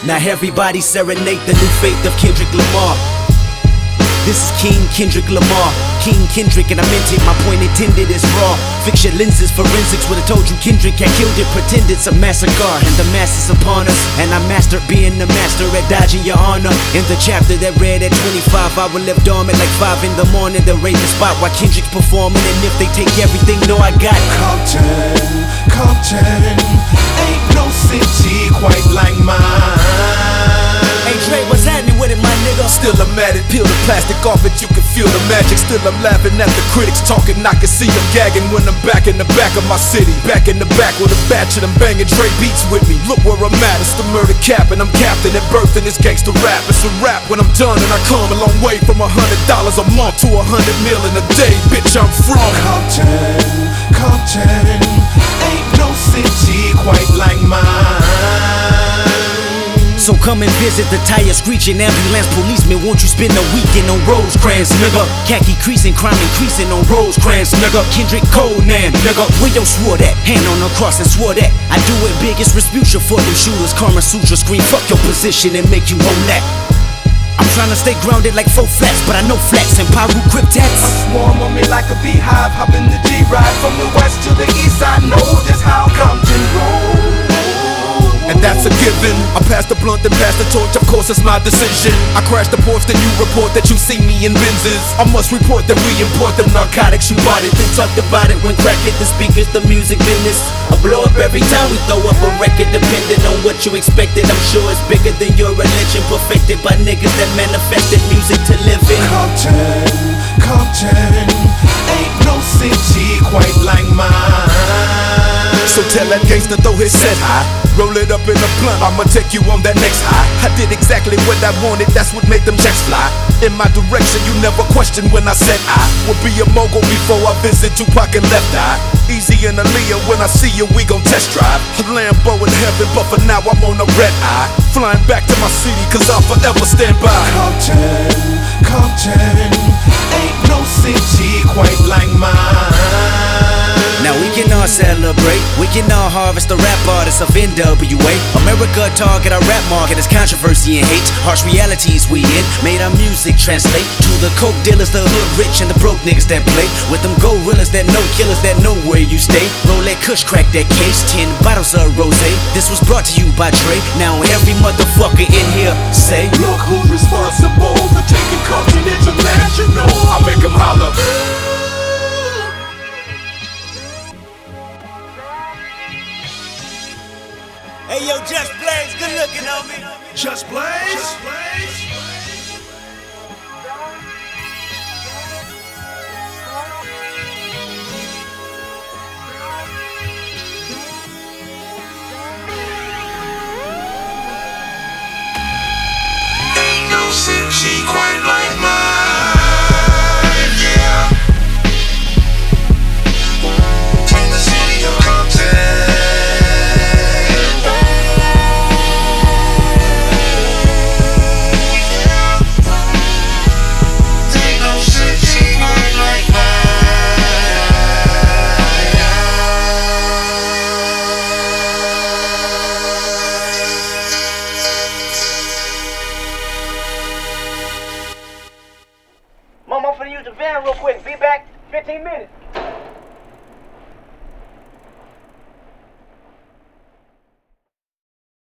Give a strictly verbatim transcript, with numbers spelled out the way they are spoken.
Now everybody serenade the new faith of Kendrick Lamar. This is King Kendrick Lamar, King Kendrick, and I meant it, my point intended is raw. Fix your lenses, forensics would've told you Kendrick had killed it. Pretend it's a massacre, and the mass is upon us. And I mastered being the master at dodging your honor. In the chapter that read at twenty-five, I will live dormant like five in the morning. They'll raid the spot while Kendrick's performing. And if they take everything, know I got Compton, Compton, ain't no city quite like mine. Hey Dre, what's happening with it, my nigga? Still I'm at it, peel the plastic off it, you can feel the magic. Still I'm laughing at the critics talking, I can see them gagging when I'm back in the back of my city. Back in the back with a batch of them banging Dre beats with me. Look where I'm at, it's the murder cap and I'm captain at birth in this gangster rap. It's a rap when I'm done and I come a long way from a hundred dollars a month to a hundred mil in a day. Bitch, I'm from Compton, Compton, ain't no city quite like mine. So come and visit the tire screeching ambulance policeman. Won't you spend a weekend on Rosecrans, nigga? Khaki creasing, crime increasing on Rosecrans, nigga. Kendrick Conan, nigga. Where yo swore that? Hand on the cross and swore that I do it biggest Resputia for them shooters. Karma Sutra scream, fuck your position and make you own that. I'm trying to stay grounded like four flats, but I know flats and Paru cryptats. Swarm on me like a beehive, hop in the G-Ride from the west to the east. I know just how Compton rolls. And that's a given. I pass the blunt and pass the torch, of course it's my decision. I crash the porch, then you report that you see me in Benzes. I must report that we import them narcotics. You bought it, then talked about it when crack hit the speakers, the music business. I blow up every time we throw up a record, depending on what you expected. I'm sure it's bigger than your religion, perfected by niggas that manifested music to live in. Compton, Compton, ain't no city quite like mine. So tell that gangster throw his set high, roll it up in a blunt, I'ma take you on that next high. I did exactly what I wanted, that's what made them checks fly. In my direction, you never questioned when I said I would be a mogul before I visit Tupac and Left Eye. Easy and Aaliyah, when I see you, we gon' test drive a Lambo in heaven, but for now I'm on a red eye. Flying back to my city, cause I'll forever stand by. Compton, Compton, ain't no city quite like mine. Now we can all celebrate, we can all harvest the rap artists of N W A. America target our rap market as controversy and hate. Harsh realities we in, made our music translate to the coke dealers, the hood rich, and the broke niggas that play with them gorillas that know killers that know where you stay. Roll that kush, crack that case, ten bottles of rosé. This was brought to you by Dre. Now every motherfucker in here say, look who's responsible for taking Compton international. I make him holler. hey yo, Just Blaze, good looking on me. Just Blaze? Just Blaze? Ain't no city quite like mine, yeah. In the city of Compton. Mom, I'm finna use the van real quick. Be back fifteen minutes.